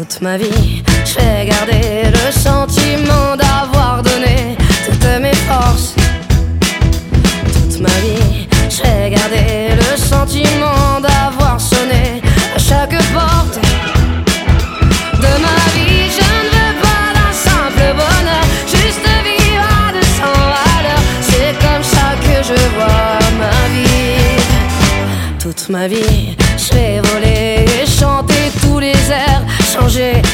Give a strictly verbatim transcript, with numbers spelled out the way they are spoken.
Toute ma vie, je vais garder le sentiment d'avoir donné toutes mes forces. Toute ma vie, je vais garder le sentiment d'avoir sonné à chaque porte de ma vie. Je ne veux pas d'un simple bonheur, juste vivre à deux cents valeurs. C'est comme ça que je vois ma vie. Toute ma vie, je vais voler et chanter tous les airs, changer